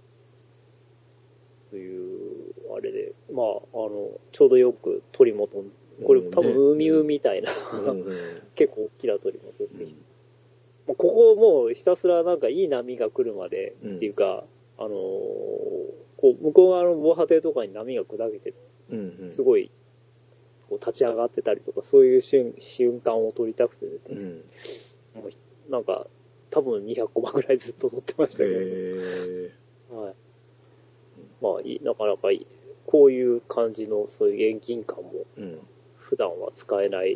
というあれで、まあ、ちょうどよく鳥も飛んで、これ多分海みたいな、結構大きな鳥も飛んできて、ここもうひたすらなんかいい波が来るまでっていうか、こう向こう側の防波堤とかに波が砕けて、すごいこう立ち上がってたりとか、そういう瞬間を撮りたくてですね、もうなんか多分200コマぐらいずっと撮ってましたけど、はい。まあなかなかこういう感じのそういう遠近感も普段は使えない、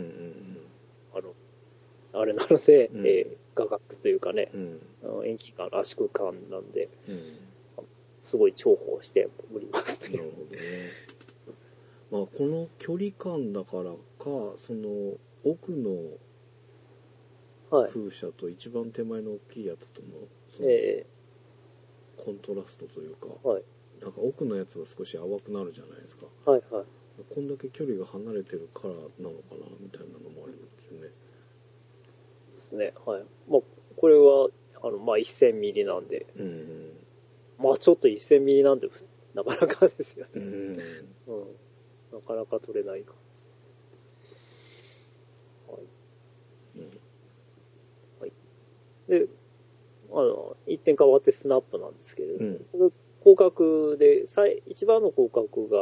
あれなので、画角というかね、遠近感の圧縮感なんで、すごい重宝しておりますという。なるほどね。 まあこの距離感だからか、その奥の風車と一番手前の大きいやつとの、コントラストというか、なんか奥のやつは少し淡くなるじゃないですか。はいはい。こんだけ距離が離れてるからなのかなみたいなのもあるんですよね。 ですね。はい。まあこれはまあ1000ミリなんで、まあちょっと1000ミリなんでなかなかですよね。なかなか取れない感じ。はい。はで、一点変わってスナップなんですけれども、これ広角で、一番の広角が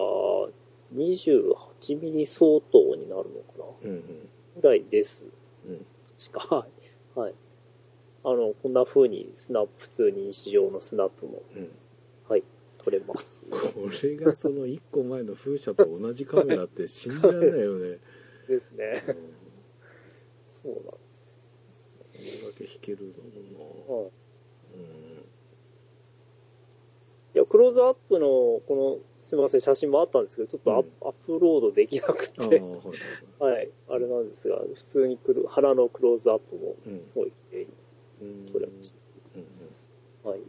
28ミリ相当になるのかな、ぐらいです。確か。はい。こんな風に普通に日常のスナップも、はい、撮れます。 これがその1個前の風車と同じカメラって信じられないよね。 ですね。そうなんです。 これだけ弾けるのもな。 いや、クローズアップの、すみません、写真もあったんですけど、ちょっとアップロードできなくて、はい、あれなんですが、普通に腹のクローズアップも、すごい綺麗に撮れました。はい。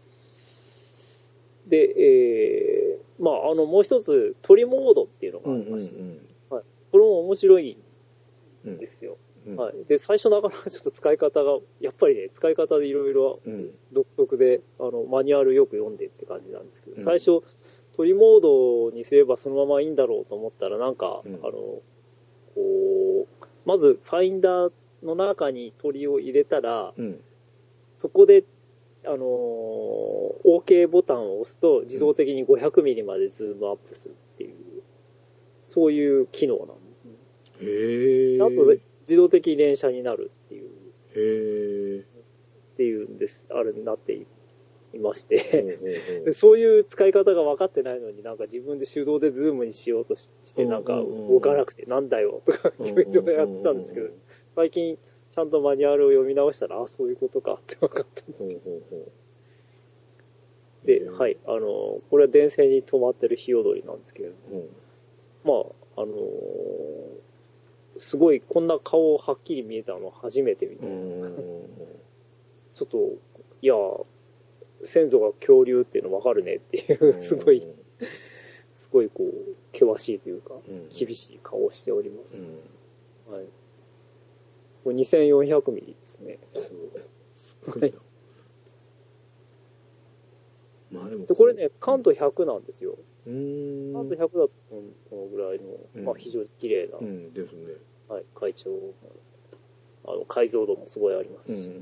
で、もう一つ、トリモードっていうのがありまして、はい、これも面白いんですよ。はい。で、最初なかなかちょっと使い方が、やっぱりね、使い方でいろいろ独特で、マニュアルよく読んでって感じなんですけど、最初、トリモードにすればそのままいいんだろうと思ったら、なんか、まず、ファインダーの中に鳥を入れたら、そこで、OK ボタンを押すと、自動的に500ミリまでズームアップするっていう、そういう機能なんですね。 へー。 あと、自動的に連写になるっていう。 へー。 っていうんです。あれになっていまして。そういう使い方が分かってないのになんか自分で手動でズームにしようとしてなんか動かなくてなんだよとかいろいろやってたんですけど、最近ちゃんとマニュアルを読み直したら、あ、そういうことかって分かったんですで、はい。これは電線に止まってるヒヨドリなんですけれども、すごいこんな顔をはっきり見えたの初めて見た。ちょっと、いや、先祖が恐竜っていうの分かるねっていう、すごいこう、険しいというか、厳しい顔をしております。はい。これ2400ミリですね。はい。で、これね、感度100なんですよ。感度100だとこのぐらいの、非常に綺麗な、 ですね。 はい、解像度もすごいありますし。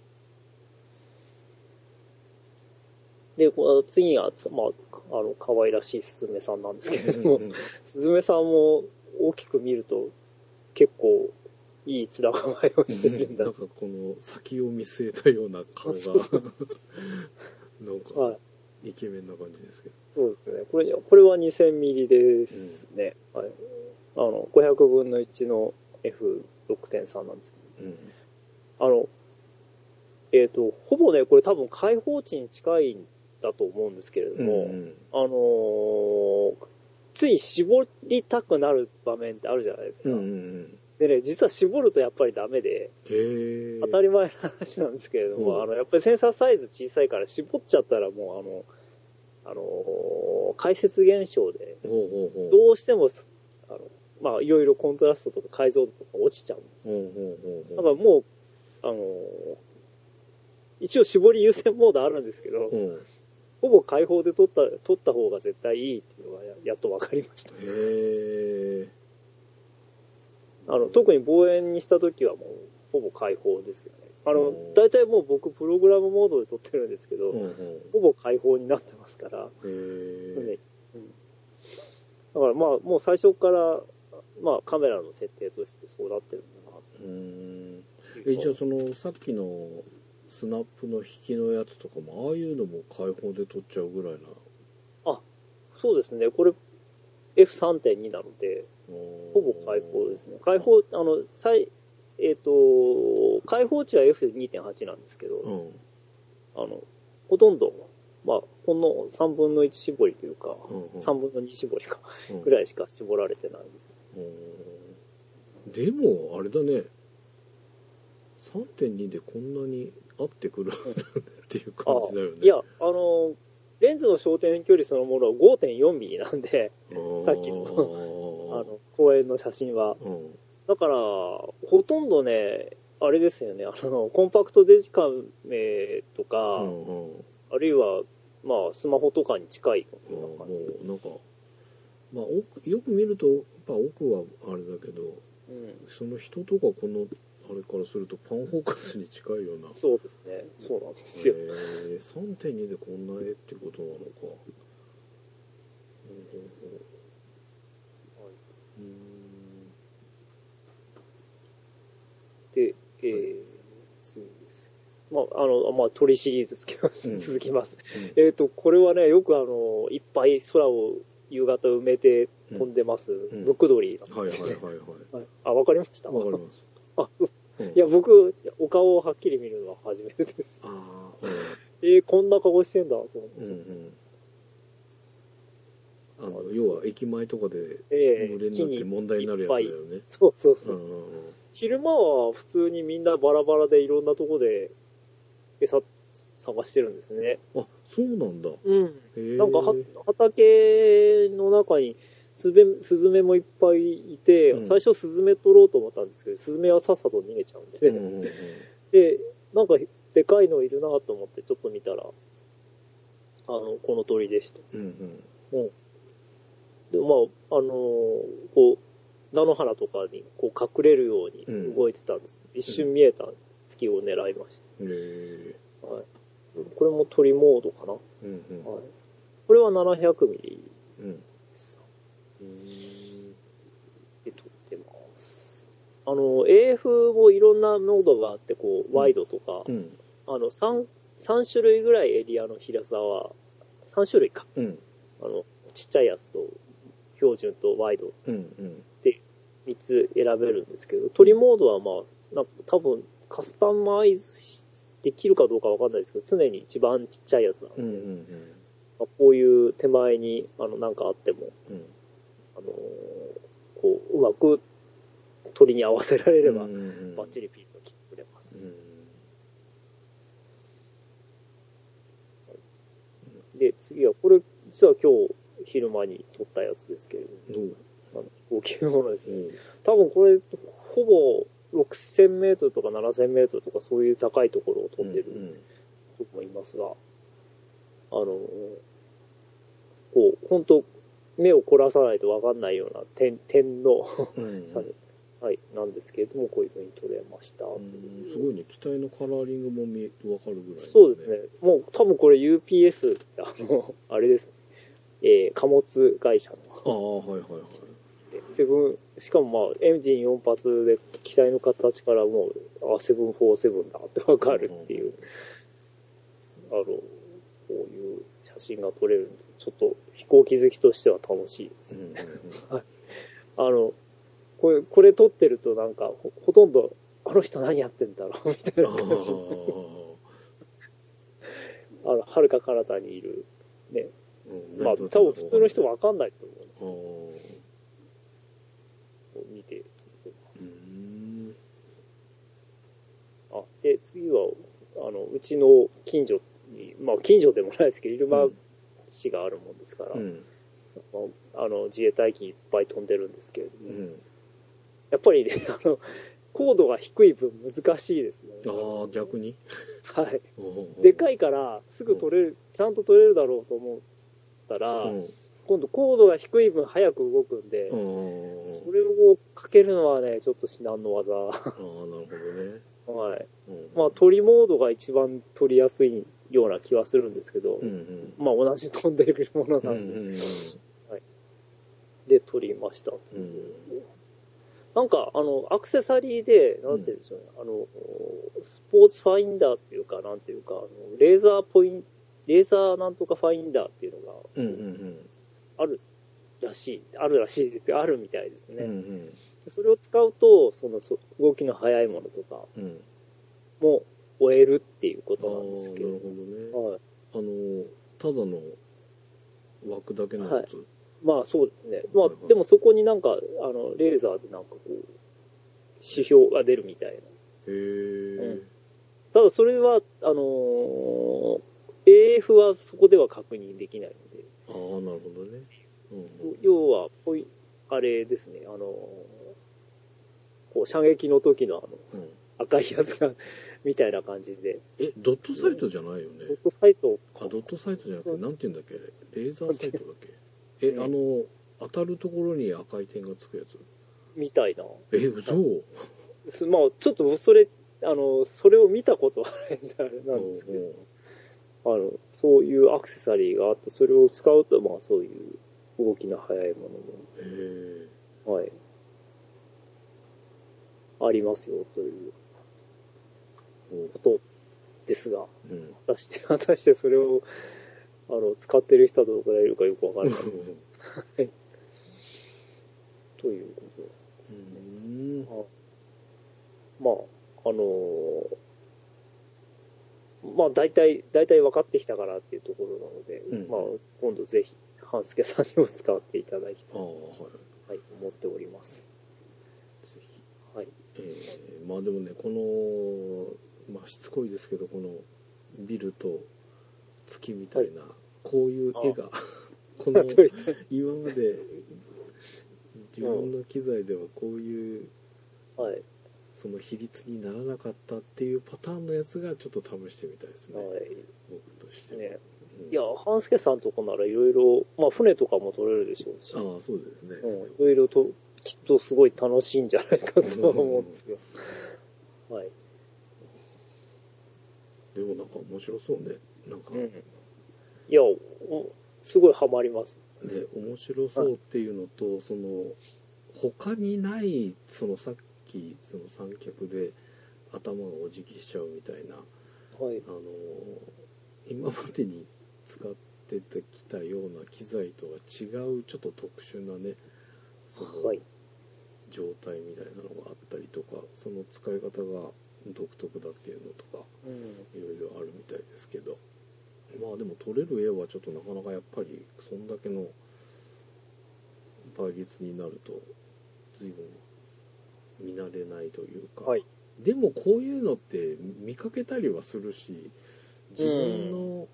で、次が、可愛らしいスズメさんなんですけれども、スズメさんも大きく見ると結構いい面構えをしてるんだ。 なんかこの先を見据えたような顔が、なんか、イケメンな感じですけど。 そうですね。これは2000ミリですね。はい。500分の1の F6.3 なんですけど。ほぼね、これ多分開放値に近いんだと思うんですけれども、つい絞りたくなる場面ってあるじゃないですか。でね、実は絞るとやっぱりダメで、当たり前の話なんですけれども、やっぱりセンサーサイズ小さいから絞っちゃったらもう解説現象で、どうしても、いろいろコントラストとか解像度とか落ちちゃうんです。だからもう、一応絞り優先モードあるんですけど、ほぼ開放で撮った方が絶対いいっていうのがやっと分かりました。特に望遠にした時はもうほぼ開放ですよね。大体もう僕プログラムモードで撮ってるんですけど、ほぼ開放になってますから。だからもう最初からカメラの設定としてそうなってるんだな。 じゃあそのさっきのスナップの引きのやつとかもああいうのも開放で撮っちゃうぐらいな。 そうですね。これ F3.2 なので、ほぼ開放ですね。開放値は F2.8 なんですけど、ほとんど、ほんの3分の1絞りというか、3分の2絞りか、ぐらいしか絞られてないです。 でも、あれだね。3.2 でこんなに合ってくるっていう感じだよね。 いや、レンズの焦点距離そのものは 5.4 ミリなんで、さっきの公園の写真は。だから、ほとんどね、あれですよね、コンパクトデジカメとか、あるいは、スマホとかに近いような感じ。 なんか、よく見ると、やっぱ奥はあれだけど、その人とかこの、ああれからするとパンフォーカスに近いような。 そうですね。そうなんですよ。 3.2 でこんな絵ってことなのか。 で、次です。まあ、鳥シリーズ続きます。これはね、よくいっぱい空を夕方埋めて飛んでます、ムクドリなんですよね。あ、わかりました？ わかります。 あ、いや、僕、お顔をはっきり見るのは初めてです。こんな顔してんだと思うんですよ。 要は駅前とかで群れになって問題になるやつだよね。 そうそうそう。昼間は普通にみんなバラバラでいろんなとこで餌探してるんですね。 あ、そうなんだ。 なんか畑の中にスズメもいっぱいいて、最初スズメ取ろうと思ったんですけど、スズメはさっさと逃げちゃうんで、で、なんかでかいのいるなと思ってちょっと見たら、この鳥でした。で、まあ、こう、菜の花とかにこう隠れるように動いてたんです。一瞬見えた月を狙いました。これも鳥モードかな。これは700ミリです。で、撮ってます。AF もいろんなモードがあって、こう、ワイドとか、3種類ぐらいエリアの広さは、3種類か。ちっちゃいやつと、標準とワイドで3つ選べるんですけど、鳥モードはまあ、なんか多分カスタマイズできるかどうかわかんないですけど、常に一番ちっちゃいやつなんで、こういう手前になんかあっても、こう、うまく鳥に合わせられれば、バッチリピンと切ってくれます。で、次は、これ、実は今日、昼間に撮ったやつですけれども、大きいものですね。多分これ、ほぼ6000メートルとか7000メートルとかそういう高いところを撮ってると思いますが、こう、本当目を凝らさないと分かんないような点のはい、なんですけれども、こういう風に撮れました。 すごいね、機体のカラーリングも分かるぐらい、ね。 そうですね。もう多分これ UPS、あれですね。貨物会社の。しかもまあ、エンジン4発で機体の形からもう、747だってわかるっていう、こういう写真が撮れるんで、ちょっと飛行機好きとしては楽しいですね。これ撮ってるとなんか、ほとんど、あの人何やってんだろうみたいな感じ。遥か彼方にいる、ね。まあ、多分普通の人わかんないと思うんですけど。見てます。で、次は、うちの近所に、まあ、近所でもないですけど、入間市があるもんですから、自衛隊機いっぱい飛んでるんですけれども、やっぱりね、高度が低い分難しいですね。 逆にはい。でかいから、すぐちゃんと取れるだろうと思ったら、今度高度が低い分早く動くんで、それをかけるのはね、ちょっと至難の技。 なるほどね。 はい。まあ、鳥モードが一番取りやすいような気はするんですけど、まあ、同じ飛んでいるものなんで、で、取りました。なんか、アクセサリーで、なんて言うんでしょうね、スポーツファインダーというか、なんていうか、レーザーなんとかファインダーっていうのが、あるらしいみたいですね。それを使うと、動きの速いものとかも追えるっていうことなんですけど。なるほどね。ただの枠だけのやつ。 まあそうですね。まあでもそこになんか、レーザーでなんかこう、指標が出るみたいな。ただそれは、AF はそこでは確認できないので。 なるほどね。 要は、あれですね、こう射撃の時の赤いやつが、みたいな感じで。 ドットサイトじゃないよね。 ドットサイトドットサイトじゃなくて、なんて言うんだっけ、レーザーサイトだっけ。当たるところに赤い点がつくやつみたいな。 嘘まあ、ちょっとそれを見たことはないんであれなんですけど、そういうアクセサリーがあって、それを使うと、まあそういう動きの速いものも、はい。ありますよ、ということですが、果たしてそれを、使ってる人はどのくらいいるかよくわからない。ということですね。まあ、大体分かってきたからっていうところなので、まあ、今度ぜひ、半助さんにも使っていただきたい、はい、思っております。 ぜひ。 はい。 まあでもね、まあしつこいですけど、このビルと月みたいな、こういう絵が、今まで自分の機材ではこういう、その比率にならなかったっていうパターンのやつがちょっと試してみたいですね。僕としてね。 いや、半助さんとこならいろいろ、まあ船とかも取れるでしょうし。 そうですね。 いろいろと、きっとすごい楽しいんじゃないかと思うんですよ。はい。 でもなんか面白そうね。なんか。 いや、すごいハマります。 ね、面白そうっていうのと、他にない、さっき、三脚で頭がお辞儀しちゃうみたいな、今までに使ってきたような機材とは違う、ちょっと特殊なね、状態みたいなのがあったりとか、その使い方が独特だっていうのとか、いろいろあるみたいですけど、まあでも撮れる絵はちょっとなかなかやっぱりそんだけの倍率になると随分見慣れないというか、でもこういうのって見かけたりはするし、自分の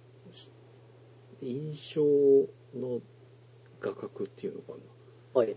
印象の画角っていうのかな、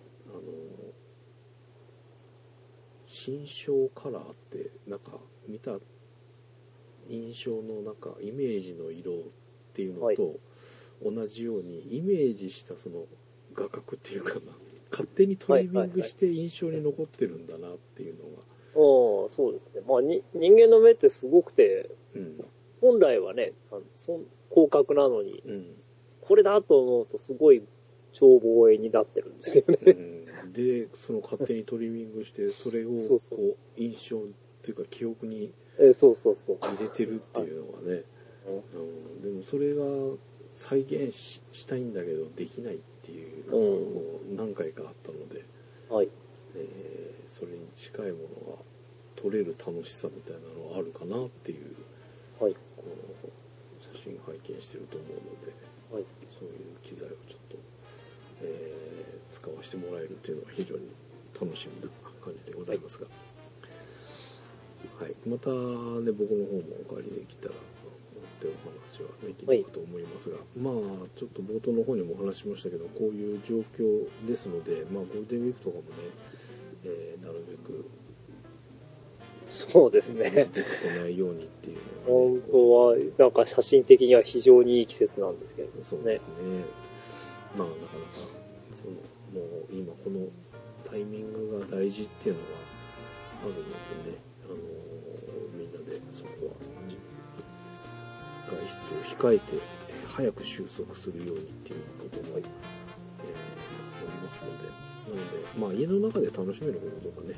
心象カラーってなんか見た印象のなんかイメージの色っていうのと同じようにイメージしたその画角っていうかな、勝手にトリミングして印象に残ってるんだなっていうのが、 そうですね。まあ人間の目ってすごくて、本来はね、広角なのに、これだと思うとすごい眺望絵になってるんですよね。 で、勝手にトリミングしてそれをこう印象っていうか記憶に入れてるっていうのがね、でもそれが再現したいんだけどできないっていうのがこう何回かあったので、それに近いものが撮れる楽しさみたいなのはあるかなっていう、こう写真拝見してると思うので、そういう機材をちょっと、使わせてもらえるっていうのは非常に楽しみな感じでございますが、またね、僕の方もお借りできたらってお話はできるかと思いますが、まあちょっと冒頭の方にもお話しましたけど、こういう状況ですので、まあゴールデンウィークとかもね、なるべくそうですね。 出かけないようにっていうのが、本当はなんか写真的には非常にいい季節なんですけどね。 そうですね。まあなかなかもう今このタイミングが大事っていうのがあるのでね、みんなでそこは外出を控えて早く収束するようにっていうことも、ありますので、なのでまあ家の中で楽しめることとかね、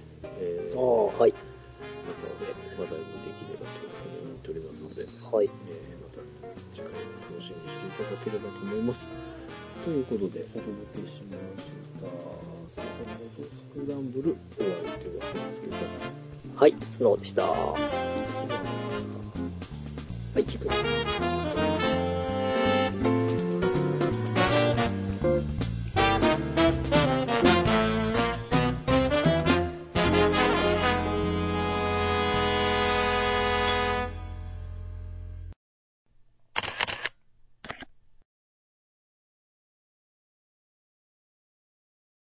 また話題もできればと思っておりますので、また次回も楽しみにしていただければと思います。ということでお届けしましたスクランブル終わりというわけですけど、 スノーでした。 次回